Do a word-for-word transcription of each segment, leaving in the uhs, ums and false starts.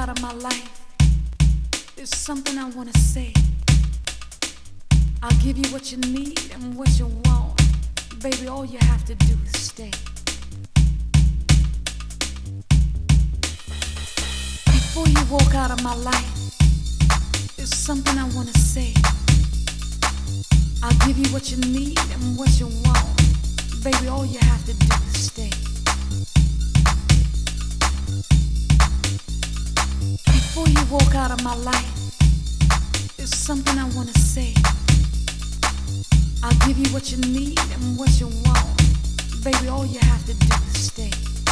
out of my life, there's something I wanna say. I'll give you what you need and what you want. Baby, all you have to do is stay. Before you walk out of my life, there's something I wanna say. I'll give you what you need and what you want. Baby, all you have to do is stay. Before you walk out of my life, there's something I wanna say. I'll give you what you need and what you want. Baby, all you have to do is stay.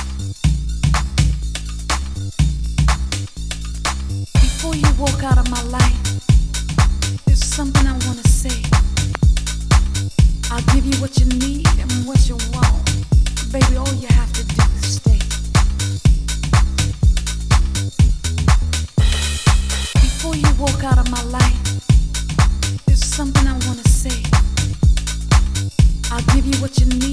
Before you walk out of my life, there's something I wanna say. I'll give you what you need and what you want. Baby, all you have to do is stay. Before you walk out of my life, there's something I wanna say. I'll give you what you need